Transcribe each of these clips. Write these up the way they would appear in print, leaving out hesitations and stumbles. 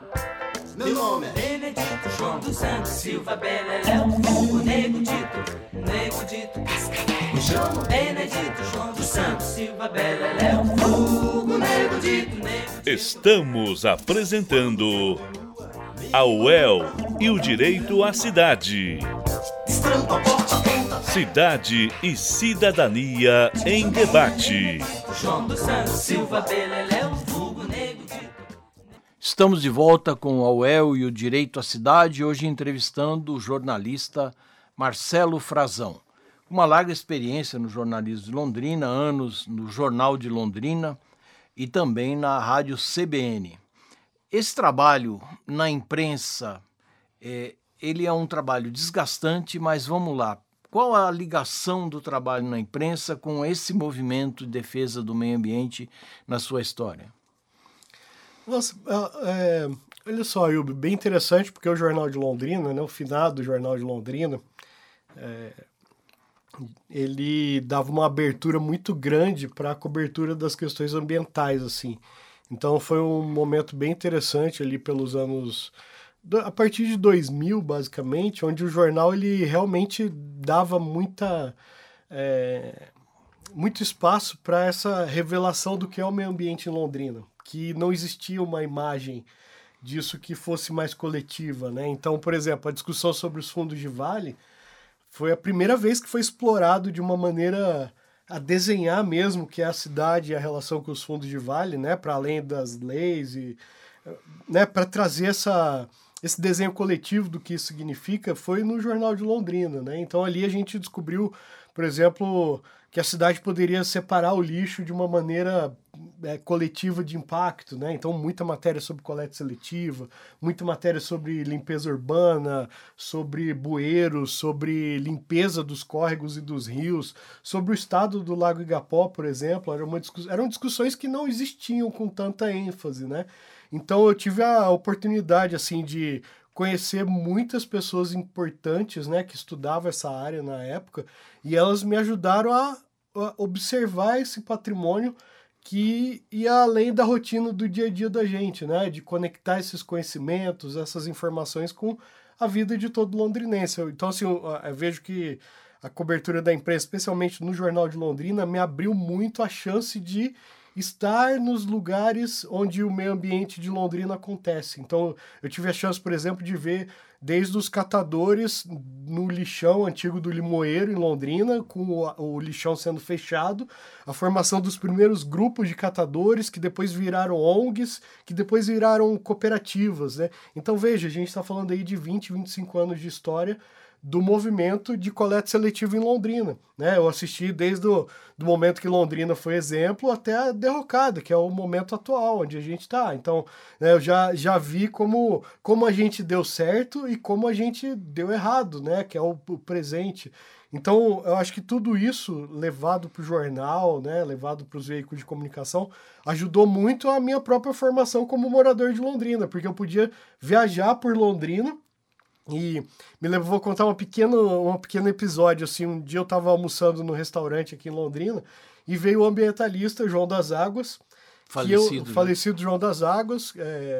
Meu nome é Benedito João dos Santos Silva Beleléu, o Nego Dito, me chamo Benedito João dos Santos Silva Beleléu, o Nego Dito. Estamos apresentando a UEL e o Direito à Cidade. Cidade e Cidadania em Debate. João dos Santos Silva Beleléu, vulgo Nego Dito. Estamos de volta com a UEL e o Direito à Cidade, hoje entrevistando o jornalista Marcelo Frazão. Uma larga experiência no jornalismo de Londrina, anos no Jornal de Londrina e também na Rádio CBN. Esse trabalho na imprensa, ele é um trabalho desgastante, mas vamos lá. Qual a ligação do trabalho na imprensa com esse movimento de defesa do meio ambiente na sua história? Nossa, olha só, Ilbe, bem interessante, porque o Jornal de Londrina, né, o finado Jornal de Londrina, ele dava uma abertura muito grande para a cobertura das questões ambientais, assim. Então foi um momento bem interessante ali pelos anos... A partir de 2000, basicamente, onde o jornal ele realmente dava muito espaço para essa revelação do que é o meio ambiente em Londrina, que não existia uma imagem disso que fosse mais coletiva, né? Então, por exemplo, a discussão sobre os fundos de vale foi a primeira vez que foi explorado de uma maneira a desenhar mesmo que é a cidade e a relação com os fundos de vale, né? Para além das leis e, né? Para trazer esse desenho coletivo do que isso significa foi no Jornal de Londrina, né? Então ali a gente descobriu, por exemplo, que a cidade poderia separar o lixo de uma maneira coletiva de impacto, né? Então muita matéria sobre coleta seletiva, muita matéria sobre limpeza urbana, sobre bueiros, sobre limpeza dos córregos e dos rios, sobre o estado do Lago Igapó, por exemplo. Eram discussões que não existiam com tanta ênfase, né? Então eu tive a oportunidade assim de conhecer muitas pessoas importantes, né, que estudavam essa área na época, e elas me ajudaram a observar esse patrimônio que ia além da rotina do dia a dia da gente, né, de conectar esses conhecimentos, essas informações com a vida de todo londrinense. Então, assim, eu vejo que a cobertura da imprensa, especialmente no Jornal de Londrina, me abriu muito a chance de estar nos lugares onde o meio ambiente de Londrina acontece. Então, eu tive a chance, por exemplo, de ver desde os catadores no lixão antigo do Limoeiro, em Londrina, com o lixão sendo fechado, a formação dos primeiros grupos de catadores, que depois viraram ONGs, que depois viraram cooperativas, né? Então, veja, a gente está falando aí de 20, 25 anos de história do movimento de coleta seletiva em Londrina, né? Eu assisti desde do momento que Londrina foi exemplo até a derrocada, que é o momento atual, onde a gente está. Então, né, eu já vi como a gente deu certo e como a gente deu errado, né? Que é o presente. Então, eu acho que tudo isso, levado para o jornal, né, levado para os veículos de comunicação, ajudou muito a minha própria formação como morador de Londrina, porque eu podia viajar por Londrina. E vou contar um pequeno episódio, assim, um dia eu estava almoçando no restaurante aqui em Londrina e veio o ambientalista João das Águas, falecido João das Águas,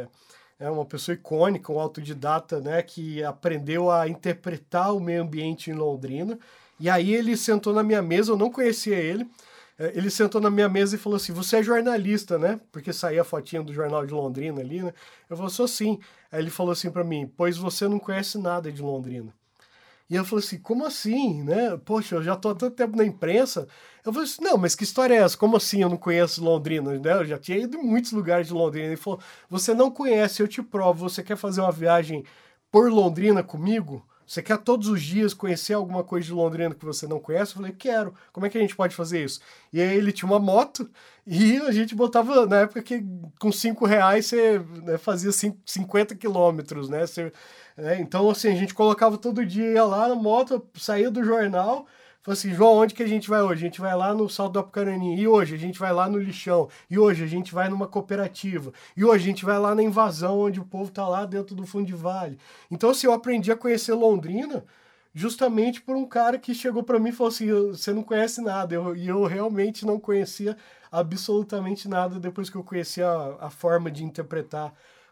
é uma pessoa icônica, um autodidata, né, que aprendeu a interpretar o meio ambiente em Londrina, e aí ele sentou na minha mesa, eu não conhecia ele sentou na minha mesa e falou assim, você é jornalista, né? Porque saía a fotinha do Jornal de Londrina ali, né? Eu falei, sou sim. Aí ele falou assim pra mim, pois você não conhece nada de Londrina. E eu falei assim, como assim, né? Poxa, eu já tô há tanto tempo na imprensa. Eu falei assim, não, mas que história é essa? Como assim eu não conheço Londrina? Né? Eu já tinha ido em muitos lugares de Londrina. Ele falou, você não conhece, eu te provo. Você quer fazer uma viagem por Londrina comigo? Você quer todos os dias conhecer alguma coisa de Londrina que você não conhece? Eu falei, quero. Como é que a gente pode fazer isso? E aí ele tinha uma moto e a gente botava, na época que com R$5 você, né, fazia 50 quilômetros, né? Então, assim, a gente colocava todo dia, ia lá na moto, saía do jornal, falei assim, João, onde que a gente vai hoje? A gente vai lá no Salto do Apucarani. E hoje a gente vai lá no Lixão. E hoje a gente vai numa cooperativa. E hoje a gente vai lá na Invasão, onde o povo tá lá dentro do fundo de vale. Então, assim, eu aprendi a conhecer Londrina justamente por um cara que chegou para mim e falou assim, você não conhece nada. E eu realmente não conhecia absolutamente nada depois que eu conheci a forma de interpretar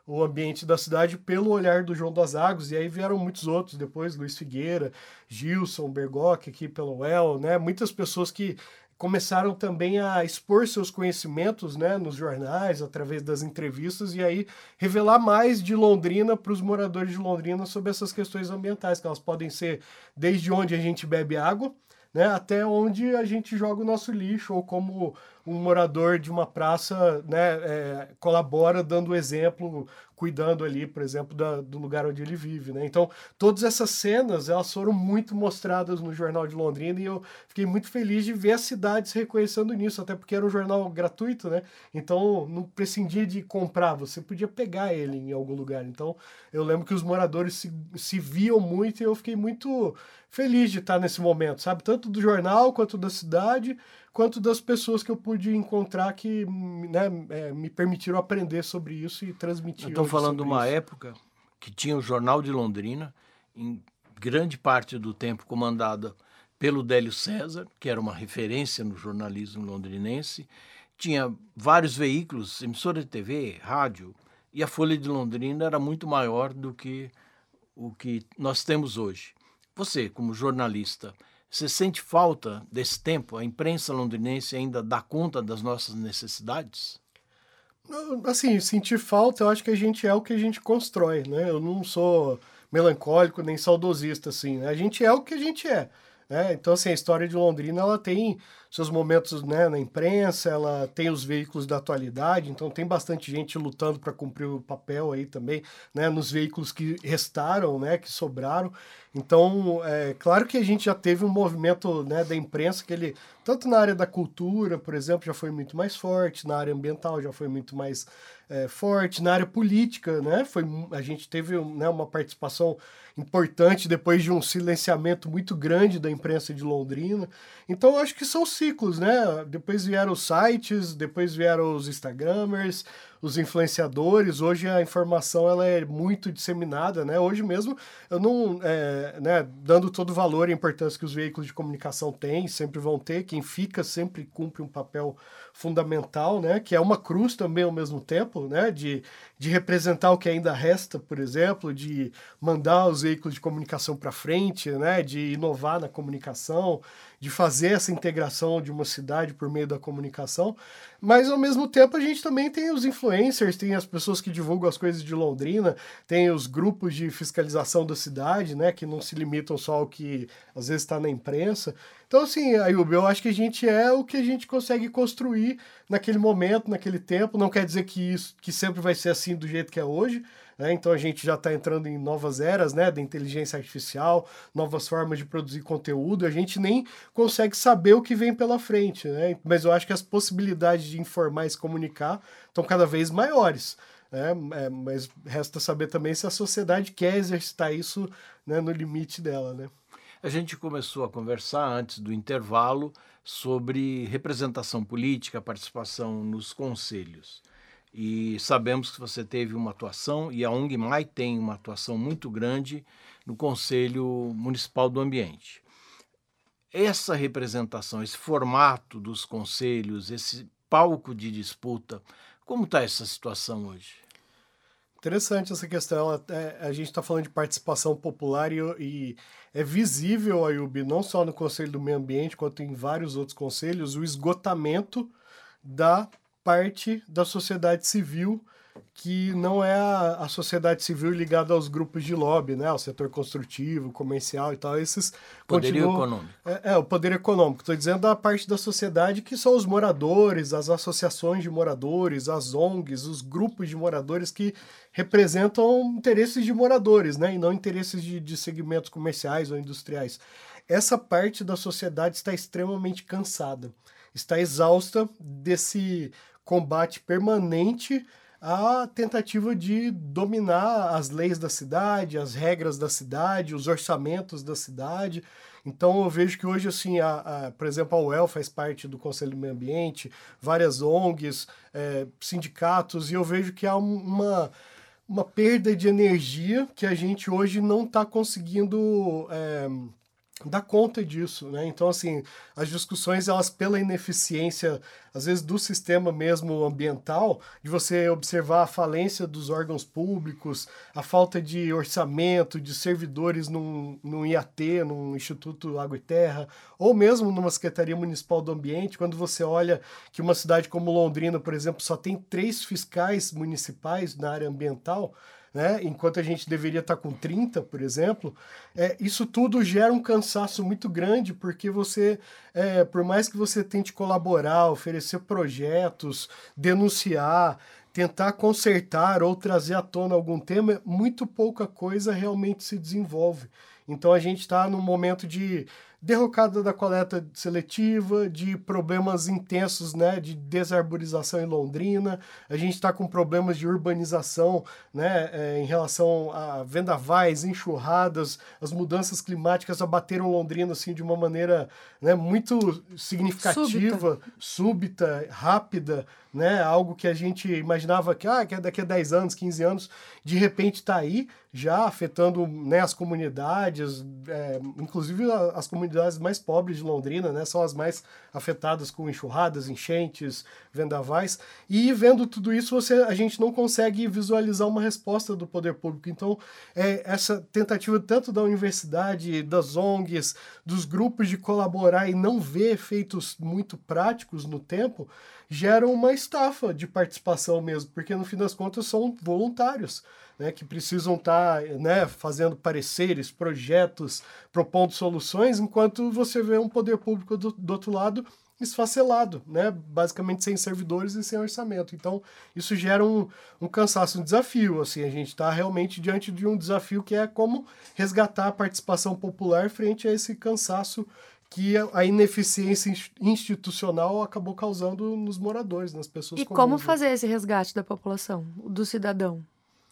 o ambiente da cidade pelo olhar do João das Águas, e aí vieram muitos outros depois, Luiz Figueira, Gilson, Bergoc aqui pela UEL, né? Muitas pessoas que começaram também a expor seus conhecimentos, né, nos jornais, através das entrevistas, e aí revelar mais de Londrina para os moradores de Londrina sobre essas questões ambientais, que elas podem ser desde onde a gente bebe água, né, até onde a gente joga o nosso lixo, ou como um morador de uma praça, né, colabora dando exemplo, cuidando ali, por exemplo, do lugar onde ele vive, né? Então, todas essas cenas, elas foram muito mostradas no Jornal de Londrina, e eu fiquei muito feliz de ver as cidades reconhecendo nisso, até porque era um jornal gratuito, né? Então, não prescindia de comprar, você podia pegar ele em algum lugar. Então, eu lembro que os moradores se viam muito, e eu fiquei muito feliz de estar nesse momento, sabe? Tanto do jornal, quanto da cidade, quanto das pessoas que eu pude encontrar que, né, me permitiram aprender sobre isso e transmitir. Eu estou falando de uma época que tinha o Jornal de Londrina, em grande parte do tempo comandada pelo Délio César, que era uma referência no jornalismo londrinense. Tinha vários veículos, emissora de TV, rádio, e a Folha de Londrina era muito maior do que o que nós temos hoje. Você, como jornalista, você sente falta desse tempo? A imprensa londrinense ainda dá conta das nossas necessidades? Assim, sentir falta, eu acho que a gente é o que a gente constrói, né? Eu não sou melancólico nem saudosista, assim, né? A gente é o que a gente é, né? Então, assim, a história de Londrina, ela tem seus momentos, né, na imprensa, ela tem os veículos da atualidade, então tem bastante gente lutando para cumprir o papel aí também, né, nos veículos que restaram, né, que sobraram. Então, claro que a gente já teve um movimento, né, da imprensa que ele, tanto na área da cultura, por exemplo, já foi muito mais forte, na área ambiental já foi muito mais forte, na área política, né, a gente teve, né, uma participação importante depois de um silenciamento muito grande da imprensa de Londrina. Então, eu acho que são ciclos, né? Depois vieram os sites, depois vieram os Instagramers, os influenciadores. Hoje a informação ela é muito disseminada, né? Hoje mesmo, eu não, né, dando todo o valor e importância que os veículos de comunicação têm, sempre vão ter, quem fica sempre cumpre um papel fundamental, né? Que é uma cruz também ao mesmo tempo, né? De representar o que ainda resta, por exemplo, de mandar os veículos de comunicação para frente, né? De inovar na comunicação, de fazer essa integração de uma cidade por meio da comunicação, mas ao mesmo tempo a gente também tem os influencers, tem as pessoas que divulgam as coisas de Londrina, tem os grupos de fiscalização da cidade, né, que não se limitam só ao que às vezes está na imprensa. Então, assim, Ayub, eu acho que a gente é o que a gente consegue construir naquele momento, naquele tempo. Não quer dizer que sempre vai ser assim do jeito que é hoje, né? Então a gente já está entrando em novas eras, né, da inteligência artificial, novas formas de produzir conteúdo. A gente nem consegue saber o que vem pela frente, né? Mas eu acho que as possibilidades de informar e se comunicar estão cada vez maiores, né? Mas resta saber também se a sociedade quer exercitar isso, né, no limite dela, né? A gente começou a conversar antes do intervalo sobre representação política, participação nos conselhos. E sabemos que você teve uma atuação, e a UNGMAI tem uma atuação muito grande no Conselho Municipal do Ambiente. Essa representação, esse formato dos conselhos, esse palco de disputa, como está essa situação hoje? Interessante essa questão. A gente está falando de participação popular e é visível, Ayub, não só no Conselho do Meio Ambiente, quanto em vários outros conselhos, o esgotamento da parte da sociedade civil que não é a sociedade civil ligada aos grupos de lobby, né, ao setor construtivo, comercial e tal, esses poderio econômico. O poder econômico. Estou dizendo da parte da sociedade que são os moradores, as associações de moradores, as ONGs, os grupos de moradores que representam interesses de moradores, né, e não interesses de segmentos comerciais ou industriais. Essa parte da sociedade está extremamente cansada, está exausta desse combate permanente a tentativa de dominar as leis da cidade, as regras da cidade, os orçamentos da cidade. Então eu vejo que hoje, assim, por exemplo, a UEL faz parte do Conselho do Meio Ambiente, várias ONGs, sindicatos, e eu vejo que há uma perda de energia que a gente hoje não está conseguindo dá conta disso, né? Então, assim, as discussões, elas pela ineficiência, às vezes, do sistema mesmo ambiental, de você observar a falência dos órgãos públicos, a falta de orçamento, de servidores num IAT, num Instituto Água e Terra, ou mesmo numa Secretaria Municipal do Ambiente, quando você olha que uma cidade como Londrina, por exemplo, só tem 3 fiscais municipais na área ambiental, né? Enquanto a gente deveria estar com 30, por exemplo, isso tudo gera um cansaço muito grande, porque você, por mais que você tente colaborar, oferecer projetos, denunciar, tentar consertar ou trazer à tona algum tema, muito pouca coisa realmente se desenvolve. Então a gente está num momento de derrocada da coleta seletiva, de problemas intensos, né, de desarborização em Londrina. A gente está com problemas de urbanização, né, em relação a vendavais, enxurradas. As mudanças climáticas abateram Londrina assim, de uma maneira, né, muito significativa, súbita, rápida, né, algo que a gente imaginava que daqui a 10 anos, 15 anos, de repente está aí, já afetando, né, as comunidades, inclusive as comunidades mais pobres de Londrina, né, são as mais afetadas com enxurradas, enchentes, vendavais, e vendo tudo isso a gente não consegue visualizar uma resposta do poder público. Então, essa tentativa tanto da universidade, das ONGs, dos grupos de colaborar e não ver efeitos muito práticos no tempo, geram uma estafa de participação mesmo, porque no fim das contas são voluntários, né, que precisam estar, né, fazendo pareceres, projetos, propondo soluções, enquanto você vê um poder público do outro lado esfacelado, né, basicamente sem servidores e sem orçamento. Então, isso gera um cansaço, um desafio. Assim, a gente está realmente diante de um desafio que é como resgatar a participação popular frente a esse cansaço que a ineficiência institucional acabou causando nos moradores, nas pessoas comuns. E como fazer esse resgate da população, do cidadão?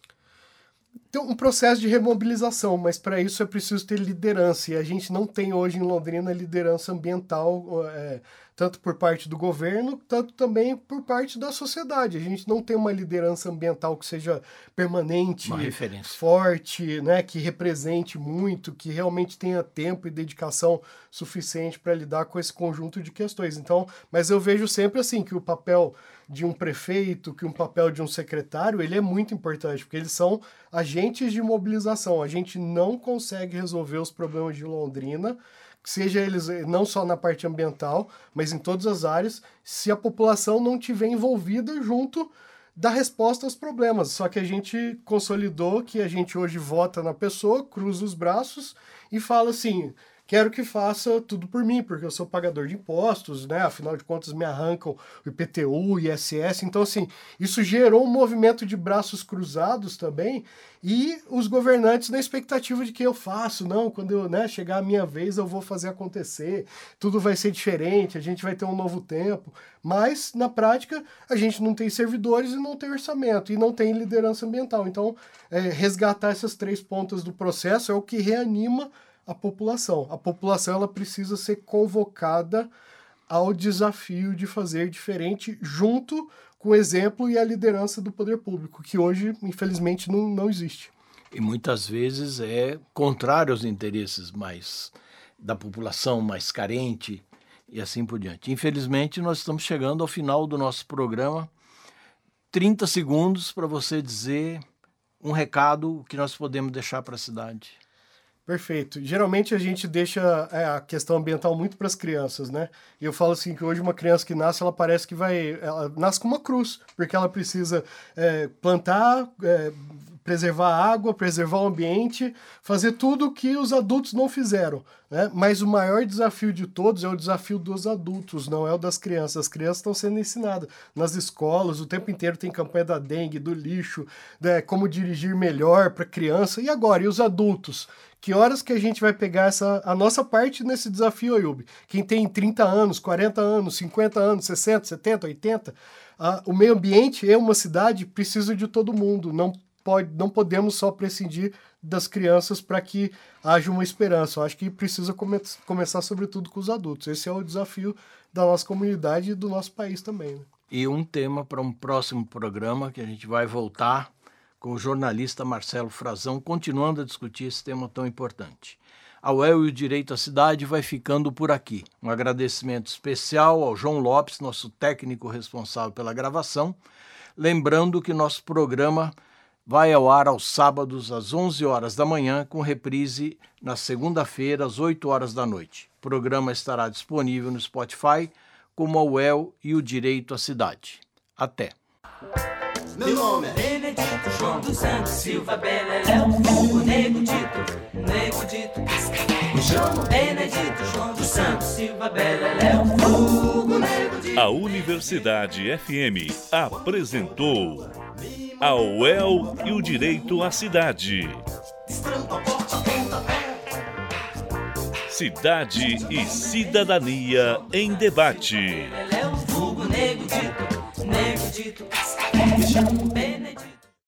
Tem um processo de remobilização, mas para isso é preciso ter liderança, e a gente não tem hoje em Londrina liderança ambiental, tanto por parte do governo, tanto também por parte da sociedade. A gente não tem uma liderança ambiental que seja permanente, uma referência forte, né, que represente muito, que realmente tenha tempo e dedicação suficiente para lidar com esse conjunto de questões. Então, mas eu vejo sempre assim que o papel de um prefeito, que um papel de um secretário, ele é muito importante, porque eles são agentes de mobilização. A gente não consegue resolver os problemas de Londrina, seja eles não só na parte ambiental, mas em todas as áreas, se a população não estiver envolvida junto da resposta aos problemas. Só que a gente consolidou que a gente hoje vota na pessoa, cruza os braços e fala assim: quero que faça tudo por mim, porque eu sou pagador de impostos, né? Afinal de contas, me arrancam o IPTU, o ISS. Então, assim, isso gerou um movimento de braços cruzados também, e os governantes na expectativa de que eu faço, não, quando eu, né, chegar a minha vez eu vou fazer acontecer, tudo vai ser diferente, a gente vai ter um novo tempo. Mas, na prática, a gente não tem servidores e não tem orçamento, e não tem liderança ambiental. Então, resgatar essas 3 pontas do processo é o que reanima a população. A população, ela precisa ser convocada ao desafio de fazer diferente, junto com o exemplo e a liderança do poder público, que hoje, infelizmente, não existe. E muitas vezes é contrário aos interesses mais da população mais carente e assim por diante. Infelizmente, nós estamos chegando ao final do nosso programa. 30 segundos para você dizer um recado que nós podemos deixar para a cidade. Perfeito. Geralmente a gente deixa a questão ambiental muito para as crianças, né? E eu falo assim que hoje uma criança que nasce, ela parece que ela nasce com uma cruz, porque ela precisa plantar, preservar a água, preservar o ambiente, fazer tudo o que os adultos não fizeram, né? Mas o maior desafio de todos é o desafio dos adultos, não é o das crianças. As crianças estão sendo ensinadas nas escolas, o tempo inteiro tem campanha da dengue, do lixo, né? Como dirigir melhor para criança. E agora, e os adultos? Que horas que a gente vai pegar a nossa parte nesse desafio, Ayub? Quem tem 30 anos, 40 anos, 50 anos, 60, 70, 80, o meio ambiente é uma cidade, precisa de todo mundo. Não podemos só prescindir das crianças para que haja uma esperança. Eu acho que precisa começar, sobretudo, com os adultos. Esse é o desafio da nossa comunidade e do nosso país também, né? E um tema para um próximo programa, que a gente vai voltar com o jornalista Marcelo Frazão, continuando a discutir esse tema tão importante. A UEL e o Direito à Cidade vai ficando por aqui. Um agradecimento especial ao João Lopes, nosso técnico responsável pela gravação. Lembrando que nosso programa vai ao ar aos sábados às 11 horas da manhã, com reprise na segunda-feira às 8 horas da noite. O programa estará disponível no Spotify como a UEL e o Direito à Cidade. Até! Meu nome é Benedito João dos Santos Silva Beleléu, o Nego Dito, me chamo Benedito João dos Santos Silva Beleléu, o Nego Dito. A Universidade FM apresentou a UEL e o Direito à Cidade. Cidade e Cidadania em Debate. Nego Dito, me chamo